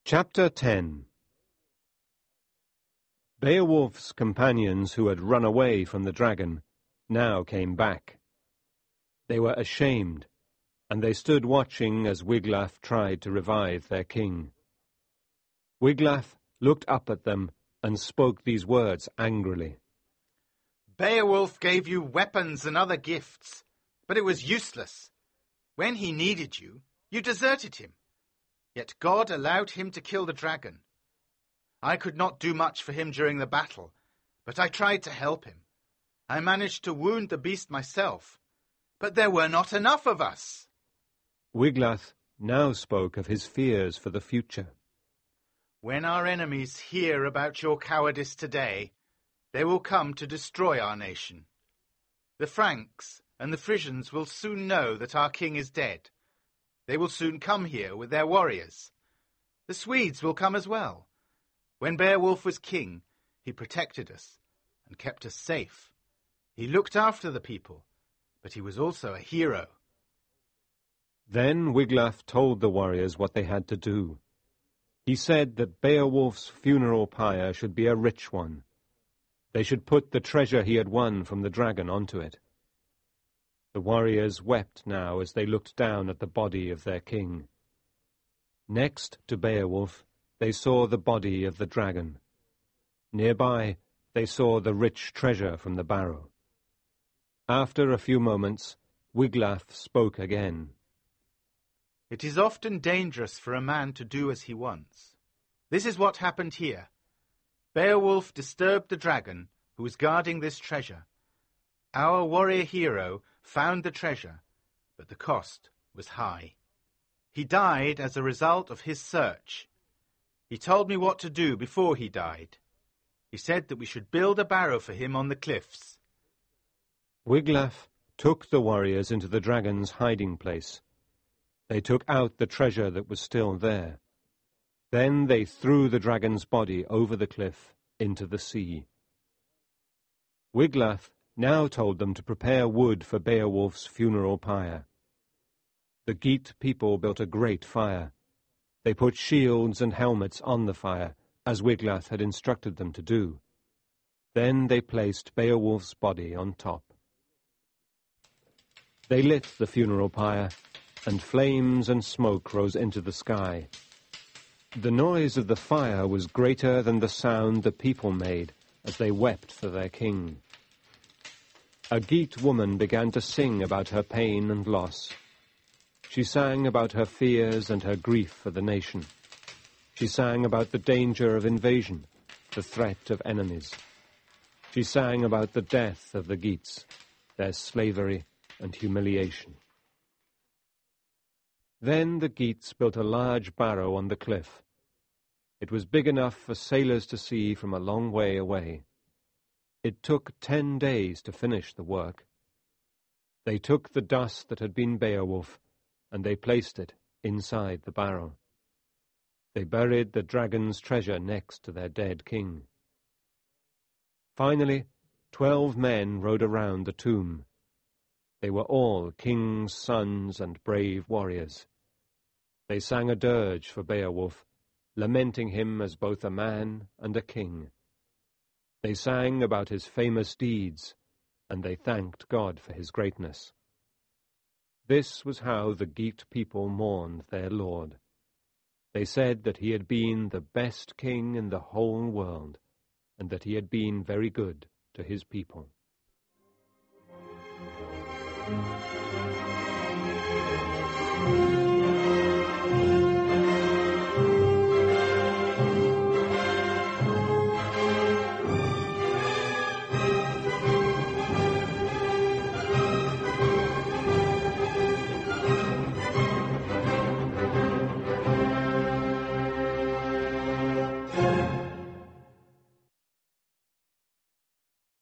Chapter 10. Beowulf's companions who had run away from the dragon now came back. They were ashamed, and they stood watching as Wiglaf tried to revive their king. Wiglaf looked up at them and spoke these words angrily. Beowulf gave you weapons and other gifts, but it was useless. When he needed you, you deserted him. Yet God allowed him to kill the dragon. I could not do much for him during the battle, but I tried to help him. I managed to wound the beast myself, but there were not enough of us. Wiglaf now spoke of his fears for the future. When our enemies hear about your cowardice today, they will come to destroy our nation. The Franks and the Frisians will soon know that our king is dead. They will soon come here with their warriors. The Swedes will come as well. When Beowulf was king, he protected us and kept us safe. He looked after the people, but he was also a hero. Then Wiglaf told the warriors what they had to do. He said that Beowulf's funeral pyre should be a rich one. They should put the treasure he had won from the dragon onto it. The warriors wept now as they looked down at the body of their king. Next to Beowulf, they saw the body of the dragon. Nearby, they saw the rich treasure from the barrow. After a few moments, Wiglaf spoke again. It is often dangerous for a man to do as he wants. This is what happened here. Beowulf disturbed the dragon who was guarding this treasure. Our warrior hero found the treasure, but the cost was high. He died as a result of his search. He told me what to do before he died. He said that we should build a barrow for him on the cliffs. Wiglaf took the warriors into the dragon's hiding place. They took out the treasure that was still there. Then they threw the dragon's body over the cliff into the sea. Wiglaf now told them to prepare wood for Beowulf's funeral pyre. The Geat people built a great fire. They put shields and helmets on the fire, as Wiglaf had instructed them to do. Then they placed Beowulf's body on top. They lit the funeral pyre, and flames and smoke rose into the sky. The noise of the fire was greater than the sound the people made as they wept for their king. A Geat woman began to sing about her pain and loss. She sang about her fears and her grief for the nation. She sang about the danger of invasion, the threat of enemies. She sang about the death of the Geats, their slavery and humiliation. Then the Geats built a large barrow on the cliff. It was big enough for sailors to see from a long way away. It took 10 days to finish the work. They took the dust that had been Beowulf, and they placed it inside the barrow. They buried the dragon's treasure next to their dead king. Finally, 12 men rode around the tomb. They were all kings' sons and brave warriors. They sang a dirge for Beowulf, lamenting him as both a man and a king. They sang about his famous deeds, and they thanked God for his greatness. This was how the Geat people mourned their lord. They said that he had been the best king in the whole world, and that he had been very good to his people.